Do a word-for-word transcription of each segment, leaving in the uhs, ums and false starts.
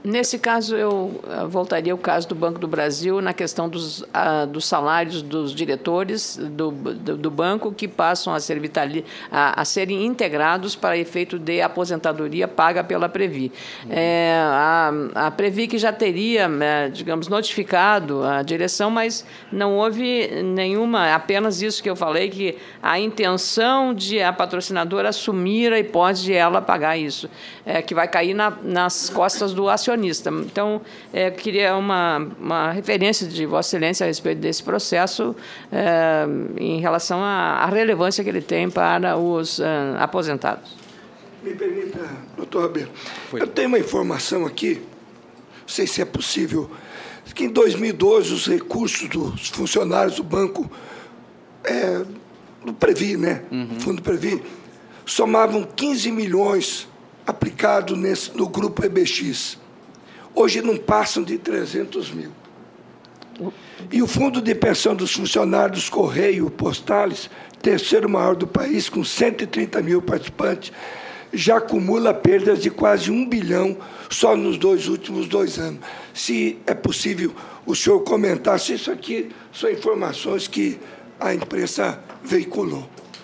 Nesse caso, eu voltaria ao caso do Banco do Brasil, na questão dos, uh, dos salários dos diretores do, do, do banco, que passam a, ser vitali, a, a serem integrados para efeito de aposentadoria paga pela Previ. Uhum. É, a, a Previ que já teria, digamos, notificado a direção, mas não houve nenhuma, apenas isso que eu falei, que a intenção de a patrocinadora assumir a hipótese de ela pagar isso, é, que vai cair na, nas costas do acionista. Então, é, queria uma, uma referência de Vossa Excelência a respeito desse processo é, em relação à, à relevância que ele tem para os é, aposentados. Me permita, doutor Rabelo, eu tenho uma informação aqui, não sei se é possível, que em dois mil e doze os recursos dos funcionários do banco, é, do Previ, né? Uhum. Fundo Previ, somavam quinze milhões aplicados nesse, no grupo E B X. Hoje não passam de trezentos mil. E o fundo de pensão dos funcionários dos Correios Postais, terceiro maior do país, com cento e trinta mil participantes, já acumula perdas de quase um bilhão só nos dois últimos dois anos. Se é possível o senhor comentar se isso aqui são informações que a imprensa veiculou.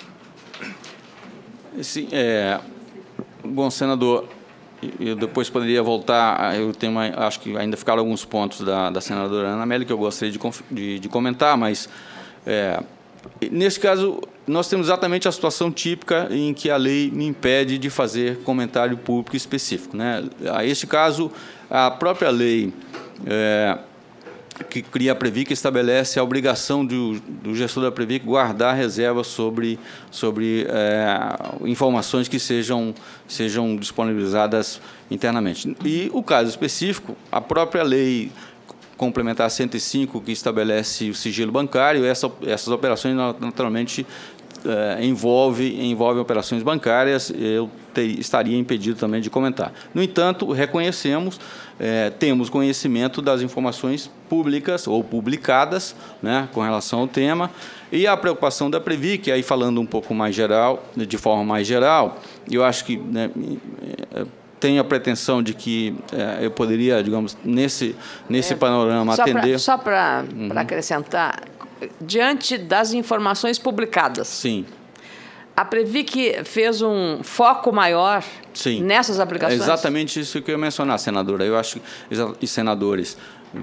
Sim, é, bom, senador, eu depois poderia voltar, eu tenho uma, acho que ainda ficaram alguns pontos da, da senadora Ana Amélia que eu gostaria de, de, de comentar, mas, é, nesse caso, nós temos exatamente a situação típica em que a lei me impede de fazer comentário público específico, né? A este caso, a própria lei é, que cria a Previc estabelece a obrigação do, do gestor da Previc guardar reservas sobre, sobre é, informações que sejam, sejam disponibilizadas internamente. E o caso específico, a própria lei complementar cento e cinco, que estabelece o sigilo bancário, essa, essas operações naturalmente é, envolve, envolve operações bancárias, eu ter, estaria impedido também de comentar. No entanto, reconhecemos, é, temos conhecimento das informações públicas ou publicadas, né, com relação ao tema, e a preocupação da Previc, aí falando um pouco mais geral, de forma mais geral, eu acho que, né, tenho a pretensão de que é, eu poderia, digamos, nesse, nesse é, panorama só atender... Pra, só para uhum. acrescentar, diante das informações publicadas, sim, a Previc fez um foco maior sim. nessas aplicações? É exatamente isso que eu ia mencionar, senadora. Eu acho, e senadores,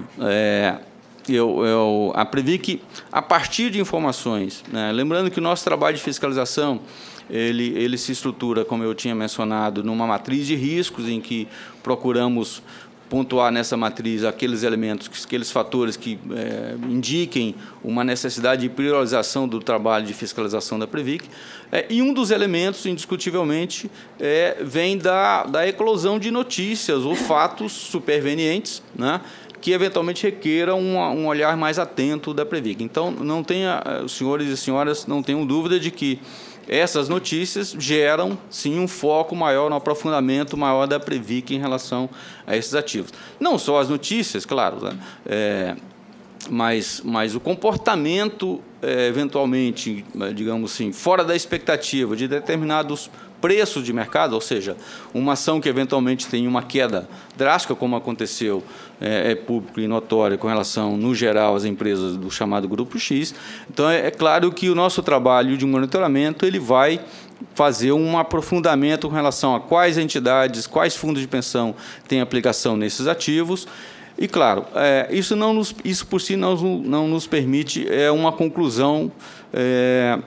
é, eu, eu, a Previc, a partir de informações, né, lembrando que o nosso trabalho de fiscalização, Ele, ele se estrutura, como eu tinha mencionado, numa matriz de riscos, em que procuramos pontuar nessa matriz aqueles elementos, aqueles fatores que é, indiquem uma necessidade de priorização do trabalho de fiscalização da Previc. É, e um dos elementos, indiscutivelmente, é, vem da, da eclosão de notícias ou fatos supervenientes, né, que eventualmente requeram um, um olhar mais atento da Previc. Então, não tenha, os senhores e senhoras não tenham dúvida de que essas notícias geram, sim, um foco maior, um aprofundamento maior da Previc em relação a esses ativos. Não só as notícias, claro, né? é, mas, mas o comportamento, é, eventualmente, digamos assim, fora da expectativa de determinados preços de mercado, ou seja, uma ação que eventualmente tem uma queda drástica, como aconteceu, é, é público e notório com relação, no geral, às empresas do chamado Grupo X. Então, é, é claro que o nosso trabalho de monitoramento ele vai fazer um aprofundamento com relação a quais entidades, quais fundos de pensão têm aplicação nesses ativos. E, claro, é, isso, não nos, isso por si não, não nos permite é, uma conclusão é,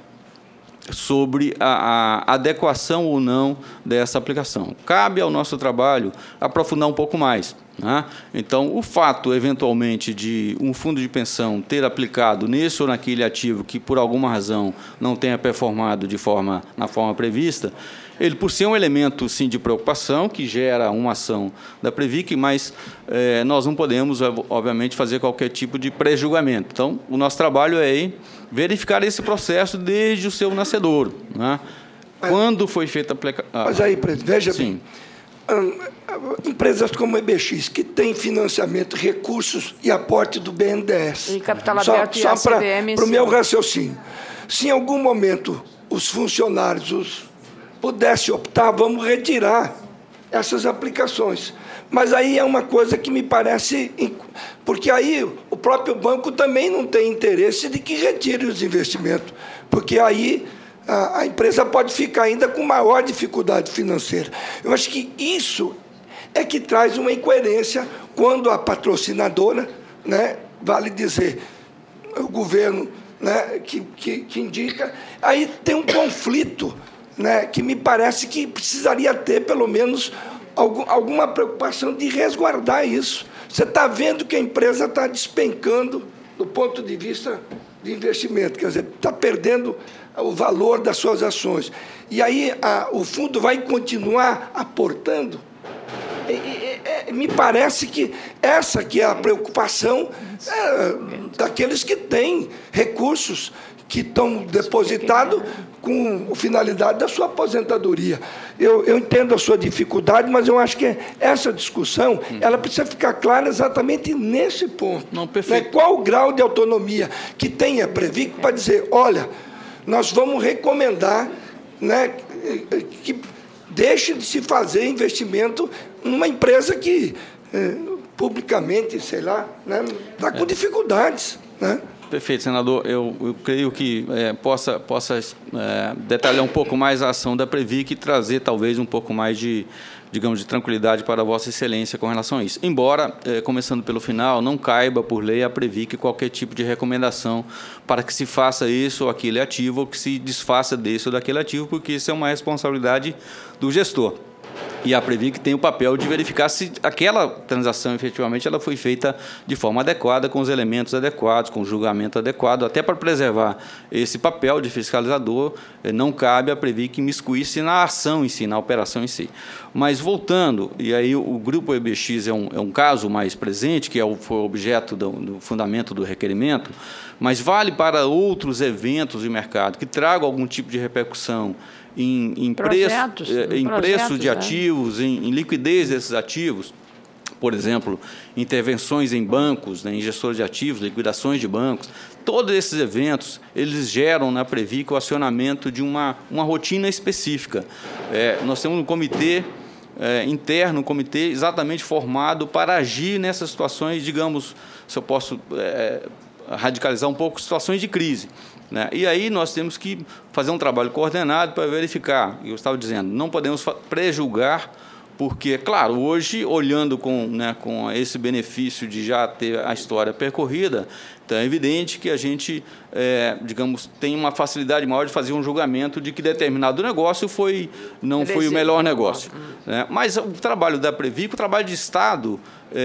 sobre a, a adequação ou não dessa aplicação. Cabe ao nosso trabalho aprofundar um pouco mais, né? Então, o fato, eventualmente, de um fundo de pensão ter aplicado nesse ou naquele ativo que, por alguma razão, não tenha performado de forma, na forma prevista, ele, por ser um elemento, sim, de preocupação, que gera uma ação da Previc, mas é, nós não podemos, obviamente, fazer qualquer tipo de pré-julgamento. Então, o nosso trabalho é aí verificar esse processo desde o seu nascedouro, né? Quando foi feita a aplicação... Mas aí, presidente, veja sim. bem, empresas como a E B X, que tem financiamento, recursos e aporte do B N D E S. E capital aberto e a C V M. Para o meu raciocínio, se em algum momento os funcionários os pudessem optar, vamos retirar essas aplicações, Mas aí é uma coisa que me parece... Porque aí o próprio banco também não tem interesse de que retire os investimentos, porque aí a, a empresa pode ficar ainda com maior dificuldade financeira. Eu acho que isso é que traz uma incoerência quando a patrocinadora, né, vale dizer, o governo, né, que, que, que indica, aí tem um conflito, né, que me parece que precisaria ter, pelo menos, algum, alguma preocupação de resguardar isso. Você está vendo que a empresa está despencando do ponto de vista de investimento, quer dizer, está perdendo o valor das suas ações. E aí a, o fundo vai continuar aportando. E, e, e, me parece que essa que é a preocupação é, daqueles que têm recursos que estão depositados com a finalidade da sua aposentadoria. Eu, eu entendo a sua dificuldade, mas eu acho que essa discussão ela precisa ficar clara exatamente nesse ponto. Não, perfeito. Né? Qual o grau de autonomia que tem a Previc para dizer, olha, nós vamos recomendar, né, que deixe de se fazer investimento numa empresa que, eh, publicamente, sei lá, né, está com dificuldades, né? Perfeito, senador. Eu, eu creio que é, possa, possa é, detalhar um pouco mais a ação da Previc e trazer, talvez, um pouco mais de, digamos, de tranquilidade para a Vossa Excelência com relação a isso. Embora, é, começando pelo final, não caiba, por lei, à Previc qualquer tipo de recomendação para que se faça isso ou aquele ativo, ou que se desfaça desse ou daquele ativo, porque isso é uma responsabilidade do gestor. E a Previc tem o papel de verificar se aquela transação, efetivamente, ela foi feita de forma adequada, com os elementos adequados, com o julgamento adequado, até para preservar esse papel de fiscalizador, não cabe à Previc imiscuir-se na ação em si, na operação em si. Mas, voltando, e aí o Grupo E B X é um, é um caso mais presente, que é o, foi objeto do, do fundamento do requerimento, mas vale para outros eventos de mercado que tragam algum tipo de repercussão em, em, projetos, preço, em projetos, preço de é. ativos, em, em liquidez desses ativos, por exemplo, intervenções em bancos, né, em gestores de ativos, liquidações de bancos. Todos esses eventos, eles geram na Previc o acionamento de uma, uma rotina específica. É, nós temos um comitê é, interno, um comitê exatamente formado para agir nessas situações, digamos, se eu posso é, radicalizar um pouco, situações de crise. Né? E aí nós temos que fazer um trabalho coordenado para verificar, eu estava dizendo, não podemos prejulgar, porque, claro, hoje, olhando com, né, com esse benefício de já ter a história percorrida, então é evidente que a gente, é, digamos, tem uma facilidade maior de fazer um julgamento de que determinado negócio foi, não foi o melhor negócio. Né? Mas o trabalho da Previc, o trabalho de Estado,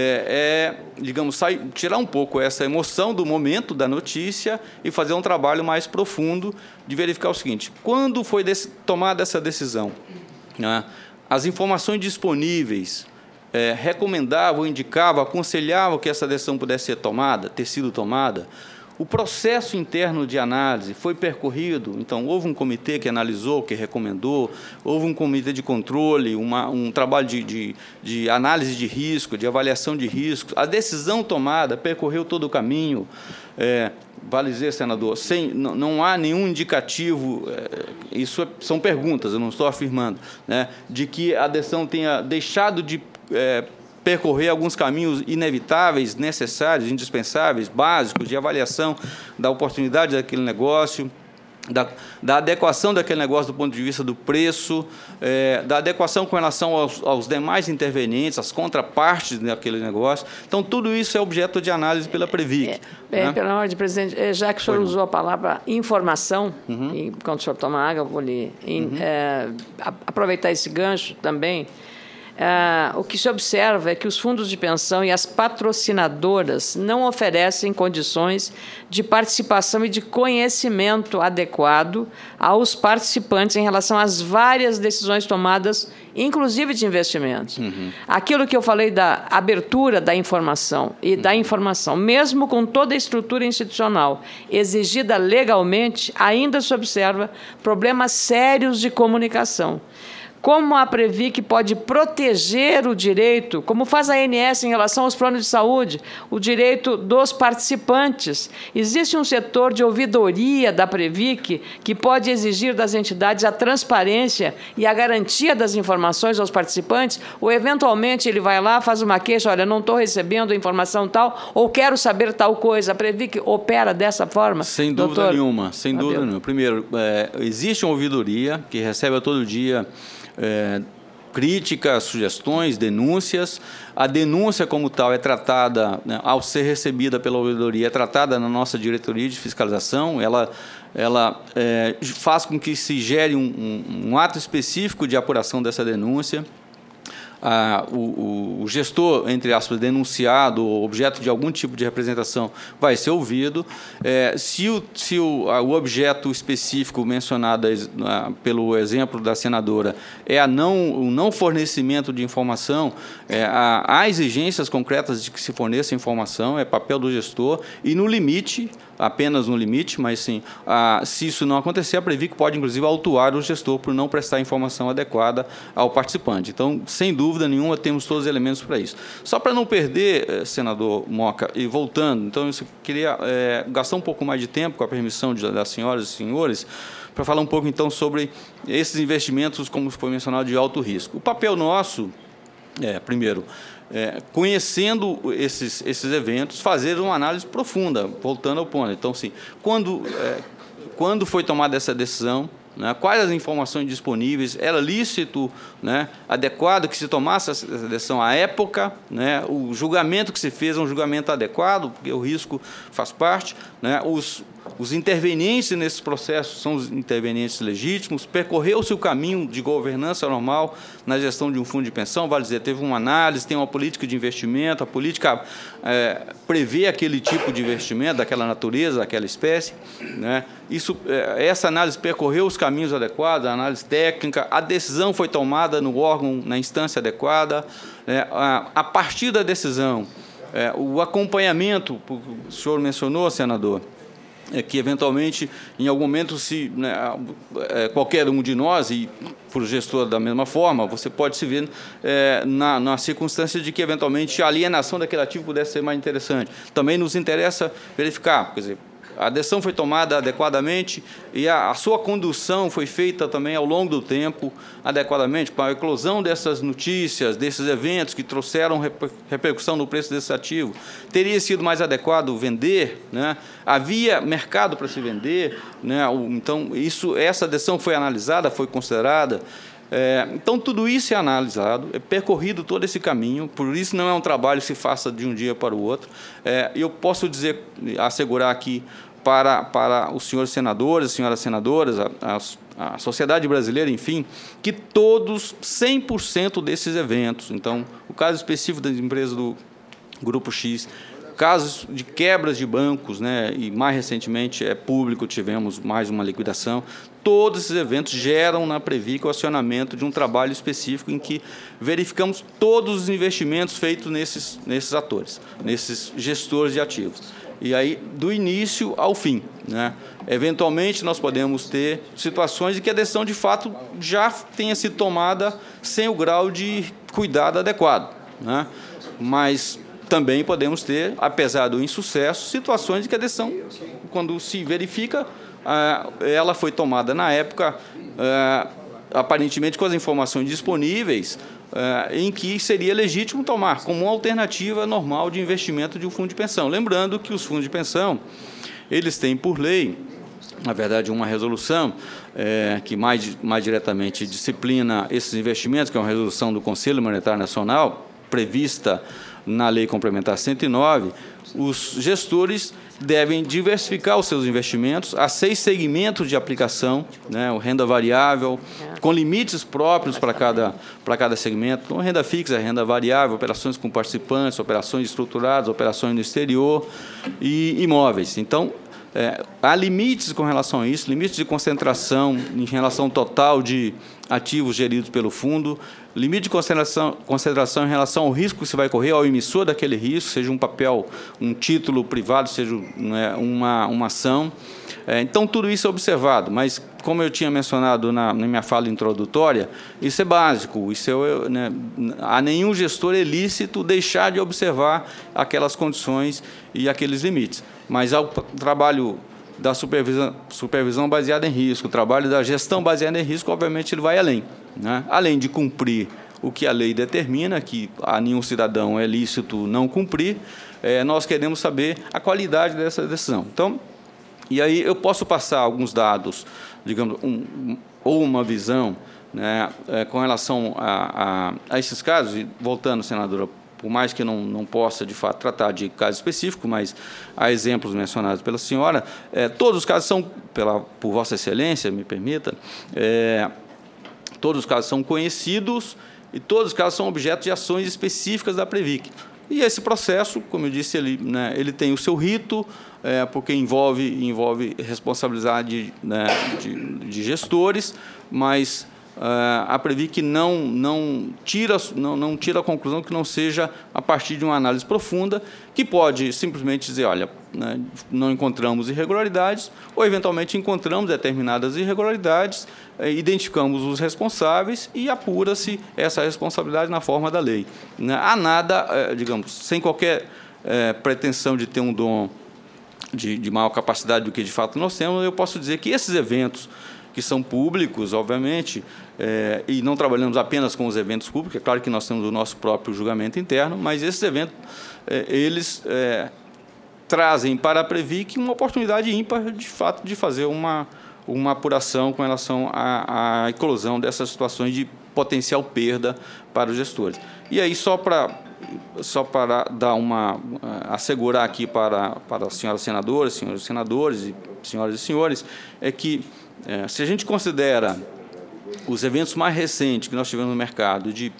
é, é digamos, sai, tirar um pouco essa emoção do momento da notícia e fazer um trabalho mais profundo de verificar o seguinte, quando foi desse, tomada essa decisão, né? As informações disponíveis é, recomendavam, indicavam, aconselhavam que essa decisão pudesse ser tomada, ter sido tomada. O processo interno de análise foi percorrido, então houve um comitê que analisou, que recomendou, houve um comitê de controle, uma, um trabalho de, de, de análise de risco, de avaliação de risco. A decisão tomada percorreu todo o caminho. É, vale dizer, senador, sem, não, não há nenhum indicativo, é, isso é, são perguntas, eu não estou afirmando, né, de que a decisão tenha deixado de é, percorrer alguns caminhos inevitáveis, necessários, indispensáveis, básicos, de avaliação da oportunidade daquele negócio, Da, da adequação daquele negócio do ponto de vista do preço, é, da adequação com relação aos, aos demais intervenientes, às contrapartes daquele negócio. Então, tudo isso é objeto de análise pela Previc. É, é, né? Pela ordem, presidente, já que o senhor Foi usou não. a palavra informação, uhum. e quando o senhor toma água, eu vou lhe uhum. é, aproveitar esse gancho também. Ah, o que se observa é que os fundos de pensão e as patrocinadoras não oferecem condições de participação e de conhecimento adequado aos participantes em relação às várias decisões tomadas, inclusive de investimentos. Uhum. Aquilo que eu falei da abertura da informação e uhum. da informação, mesmo com toda a estrutura institucional exigida legalmente, ainda se observa problemas sérios de comunicação. como a Previc pode proteger o direito, como faz a ANS em relação aos planos de saúde, o direito dos participantes. Existe um setor de ouvidoria da Previc que pode exigir das entidades a transparência e a garantia das informações aos participantes, ou eventualmente ele vai lá, faz uma queixa, olha, não estou recebendo a informação tal, ou quero saber tal coisa. A Previc opera dessa forma? Sem dúvida doutor? nenhuma, sem Abel. dúvida nenhuma. Primeiro, é, existe uma ouvidoria que recebe a todo dia é, críticas, sugestões, denúncias. A denúncia como tal é tratada, né, ao ser recebida pela ouvidoria, é tratada na nossa diretoria de fiscalização. Ela, ela é, faz com que se gere um, um, um ato específico de apuração dessa denúncia. Ah, o, o gestor, entre aspas, denunciado, objeto de algum tipo de representação, vai ser ouvido. É, se o, se o, o objeto específico mencionado ah, pelo exemplo da senadora é a não, o não fornecimento de informação, é, há, há exigências concretas de que se forneça informação, é papel do gestor, e no limite, apenas no limite, mas sim, ah, se isso não acontecer, a Previc pode, inclusive, autuar o gestor por não prestar informação adequada ao participante. Então, sem dúvida nenhuma, temos todos os elementos para isso. Só para não perder, senador Moca, e voltando, então, eu queria é, gastar um pouco mais de tempo, com a permissão de, das senhoras e senhores, para falar um pouco, então, sobre esses investimentos, como foi mencionado, de alto risco. O papel nosso, é, primeiro, É, conhecendo esses, esses eventos, fazer uma análise profunda, voltando ao ponto. Então, assim, quando, é, quando foi tomada essa decisão, né, quais as informações disponíveis, era lícito, né, adequado que se tomasse essa decisão à época, né, o julgamento que se fez é um julgamento adequado, porque o risco faz parte, né, os, os intervenientes nesses processos são os intervenientes legítimos, percorreu-se o caminho de governança normal na gestão de um fundo de pensão, vale dizer, teve uma análise, tem uma política de investimento, a política é, prevê aquele tipo de investimento, daquela natureza, daquela espécie, né, isso, é, essa análise percorreu os caminhos adequados, a análise técnica, a decisão foi tomada no órgão, na instância adequada, né, a, a partir da decisão, é, o acompanhamento, o senhor mencionou, senador, é que, eventualmente, em algum momento, se né, é, qualquer um de nós, e para o gestor da mesma forma, você pode se ver é, na, na circunstância de que, eventualmente, a alienação daquele ativo pudesse ser mais interessante. Também nos interessa verificar, quer dizer, a decisão foi tomada adequadamente e a, a sua condução foi feita também ao longo do tempo adequadamente, com a eclosão dessas notícias, desses eventos que trouxeram reper, repercussão no preço desse ativo. Teria sido mais adequado vender, né? Havia mercado para se vender, né? Então, isso, essa decisão foi analisada, foi considerada. É, então, tudo isso é analisado, é percorrido todo esse caminho, por isso não é um trabalho que se faça de um dia para o outro. É, eu posso dizer, assegurar aqui para, para os senhores senadores, senhoras senadoras, a, a, a sociedade brasileira, enfim, que todos, cem por cento desses eventos, então, o caso específico das empresas do Grupo X, casos de quebras de bancos, né, e mais recentemente é público, tivemos mais uma liquidação, todos esses eventos geram na Previc o acionamento de um trabalho específico em que verificamos todos os investimentos feitos nesses, nesses atores, nesses gestores de ativos. E aí, do início ao fim, né? Eventualmente, nós podemos ter situações em que a decisão, de fato, já tenha sido tomada sem o grau de cuidado adequado, né? Mas também podemos ter, apesar do insucesso, situações em que a decisão, quando se verifica, ela foi tomada na época, aparentemente com as informações disponíveis, em que seria legítimo tomar como uma alternativa normal de investimento de um fundo de pensão. Lembrando que os fundos de pensão, eles têm por lei, na verdade, uma resolução é, que mais, mais diretamente disciplina esses investimentos, que é uma resolução do Conselho Monetário Nacional, prevista na Lei Complementar cento e nove, os gestores devem diversificar os seus investimentos a seis segmentos de aplicação, né, renda variável, com limites próprios para cada, para cada segmento, então, renda fixa, renda variável, operações com participantes, operações estruturadas, operações no exterior e imóveis. Então, é, há limites com relação a isso, limites de concentração em relação ao total de, ativos geridos pelo fundo, limite de consideração, consideração em relação ao risco que se vai correr, ao emissor daquele risco, seja um papel, um título privado, seja, né, uma, uma ação. É, então, tudo isso é observado, mas, como eu tinha mencionado na, na minha fala introdutória, isso é básico, isso é, né, a nenhum gestor é lícito deixar de observar aquelas condições e aqueles limites. Mas ao trabalho da supervisão, supervisão baseada em risco, o trabalho da gestão baseada em risco, obviamente, ele vai além, né? Além de cumprir o que a lei determina, que a nenhum cidadão é lícito não cumprir, é, nós queremos saber a qualidade dessa decisão. Então, e aí eu posso passar alguns dados, digamos, um, ou uma visão, né, é, com relação a, a, a esses casos, e voltando, senadora, por mais que não, não possa, de fato, tratar de caso específico, mas há exemplos mencionados pela senhora, é, todos os casos são, pela, por Vossa Excelência, me permita, é, todos os casos são conhecidos e todos os casos são objeto de ações específicas da Previc. E esse processo, como eu disse, ele, né, ele tem o seu rito, é, porque envolve, envolve responsabilidade, né, de, de gestores, mas uh, a Previc não, não, tira, não, não tira a conclusão que não seja a partir de uma análise profunda, que pode simplesmente dizer, olha, né, não encontramos irregularidades, ou eventualmente encontramos determinadas irregularidades, eh, identificamos os responsáveis e apura-se essa responsabilidade na forma da lei. Né? Há nada, eh, digamos, sem qualquer eh, pretensão de ter um dom de, de maior capacidade do que de fato nós temos, eu posso dizer que esses eventos, que são públicos, obviamente, é, e não trabalhamos apenas com os eventos públicos, é claro que nós temos o nosso próprio julgamento interno, mas esses eventos, é, eles é, trazem para a Previc uma oportunidade ímpar, de fato, de fazer uma, uma apuração com relação à, à eclosão dessas situações de potencial perda para os gestores. E aí, só para... Só para dar uma, assegurar aqui para, para as senhoras senadoras, senhores senadores e senhoras e senhores, é que, é, se a gente considera os eventos mais recentes que nós tivemos no mercado de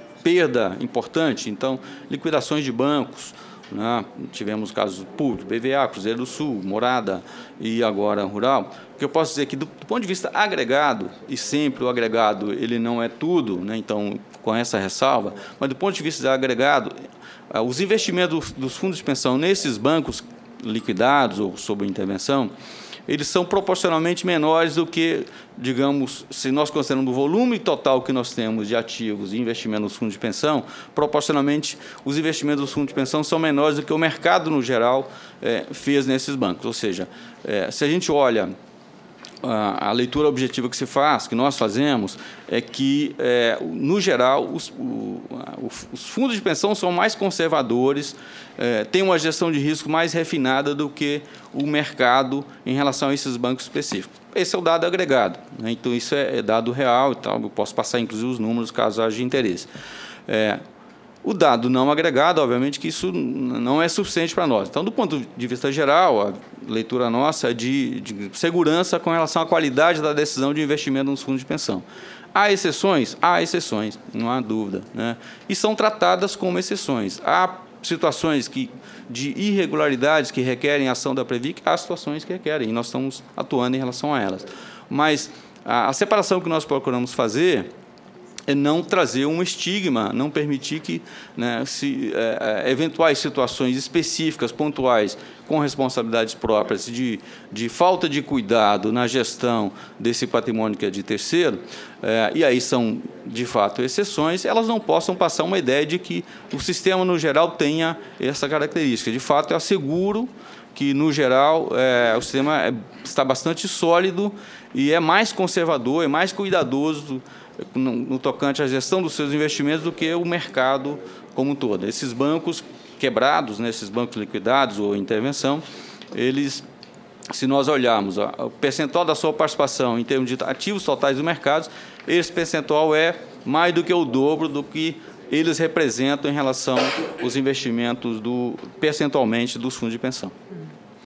perda importante, então, liquidações de bancos, né, tivemos casos públicos, B V A, Cruzeiro do Sul, Morada e agora Rural, que eu posso dizer que, do, do ponto de vista agregado, e sempre o agregado ele não é tudo, né, então, com essa ressalva, mas do ponto de vista agregado, os investimentos dos fundos de pensão nesses bancos liquidados ou sob intervenção, eles são proporcionalmente menores do que, digamos, se nós consideramos o volume total que nós temos de ativos e investimento nos fundos de pensão, proporcionalmente os investimentos dos fundos de pensão são menores do que o mercado, no geral, é, fez nesses bancos. Ou seja, é, se a gente olha a leitura objetiva que se faz, que nós fazemos, é que, é, no geral, os, o, os fundos de pensão são mais conservadores, é, têm uma gestão de risco mais refinada do que o mercado em relação a esses bancos específicos. Esse é o dado agregado, né? Então, isso é, é dado real e tal. Eu posso passar, inclusive, os números, caso haja interesse. É, O dado não agregado, obviamente, que isso não é suficiente para nós. Então, do ponto de vista geral, a leitura nossa é de, de segurança com relação à qualidade da decisão de investimento nos fundos de pensão. Há exceções? Há exceções, não há dúvida, né? E são tratadas como exceções. Há situações que, de irregularidades que requerem ação da Previc, há situações que requerem, e nós estamos atuando em relação a elas. Mas a, a separação que nós procuramos fazer é não trazer um estigma, não permitir que, né, se, é, eventuais situações específicas, pontuais, com responsabilidades próprias de, de falta de cuidado na gestão desse patrimônio que é de terceiro, é, e aí são, de fato, exceções, elas não possam passar uma ideia de que o sistema, no geral, tenha essa característica. De fato, eu asseguro que, no geral, é, o sistema é, está bastante sólido e é mais conservador, é mais cuidadoso No, no tocante à gestão dos seus investimentos do que o mercado como um todo. Esses bancos quebrados, né, esses bancos liquidados ou intervenção, eles, se nós olharmos ó, o percentual da sua participação em termos de ativos totais do mercado, esse percentual é mais do que o dobro do que eles representam em relação aos investimentos do, percentualmente dos fundos de pensão.